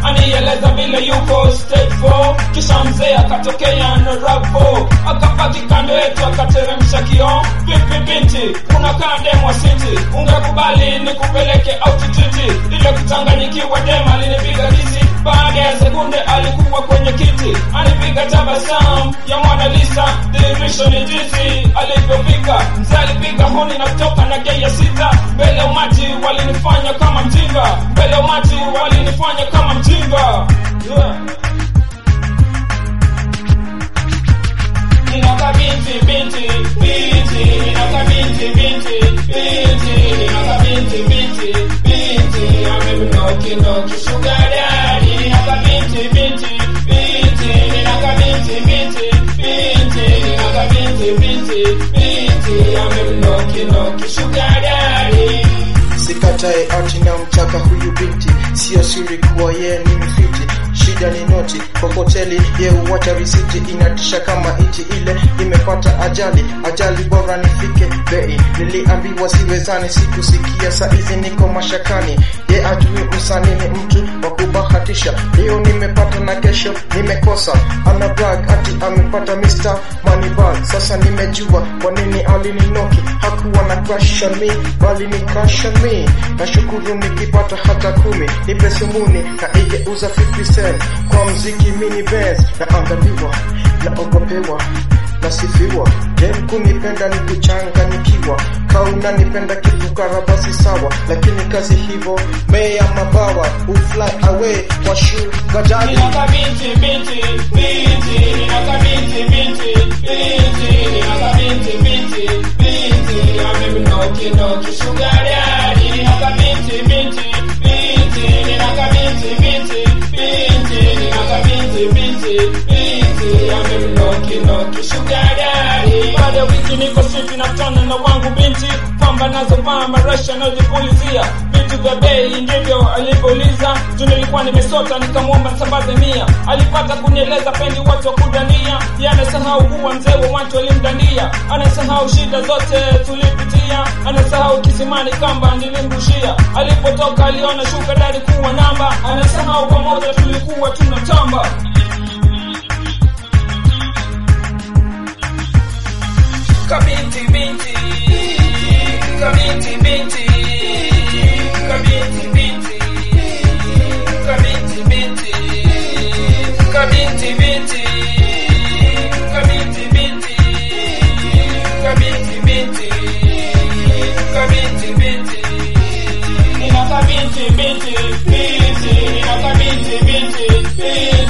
anieleza vile yuko stage 4. Kisha mzee akatokea na rap-4, akapaki kando yetu akateremsha kioo. Vipi binti, unakaa demo city, ungekubali nikupeleke altitude? Ile kuchanganyikiwa dema alinipiga kisi, baada ya sekunde alikuwa kwenye kiti. Anipiga tabasamu ya Mona Lisa, dirisho ni jinsi alivyopika. Mzee alipiga honi na kutoka na gei ya sita. Mbele umati walinifanya kama mjinga, mbele umati walinifanya kama mjinga. Ninaka binti, binti, binti, ninaka binti, binti, binti, ninaka binti, binti, binti, amemnoki sugar daddy. Ninaka binti, binti, binti, ninaka binti, binti, binti, ninaka binti, binti, binti, amemnoki sugar daddy. Sikatae ati na mtaka huyu binti, sio siri kuwa yeye ni mfiti. Shida ni noti kwa hoteli, ye uwacha risiti. Inatisha kama iti ile imepata ajali, ajali bora nifike bei. Niliambiwa siwezani, sikusikia, saizi niko mashakani. Ye ajui msanii ni mtu wa kubahatisha, leo nimepata na kesho nimekosa. Ana brag ati amepata Mr. Moneybag. Sasa nimejua kwa nini alininoki, hakuwa na crush on me, bali ni crush on me. Nashukuru nikipata hata 10, nipe sumuni na igeuza 50 cent. Kwa mziki mini best, naangaliwa, naogopewa, nasifiwa. Dem kunipenda ni kuchanganyikiwa, kauna nipenda kifukara basi sawa. Lakini kazi hivo, meya mabawa, ufly away kwa sugar daddy. Ninaka binti, binti, binti, ninaka binti, binti, binti, ninaka binti, binti, binti, amemnoki sugar daddy. Ninaka binti, binti, binti, ninaka binti, binti, binti, ninaka binti, binti, binti, amemnoki sugar daddy. Baada ya wiki niko street na tona na wangu binti, pamba nazo pamba rasha na jipulizia. Vitu vya bei ndivyo alivyouliza, nilikuwa nimesota nikamwomba nisambaze 100. Alipata kunieleza pendi watu wa kudania, yanasahau kuwa mzee wa watu walimdania. Anasahau shida zote tulipitia, anasahau kisimani kamba nilimrushia. Alipotoka aliona sugar daddy kuwa namba, anasahau pamoja tulikuwa tunatamba. Kabinti binti, kabinti binti, kabinti binti, kabinti binti, kabinti binti, kabinti binti, kabinti binti, kabinti binti. Ninaka binti, binti, binti, ninaka binti, binti, binti.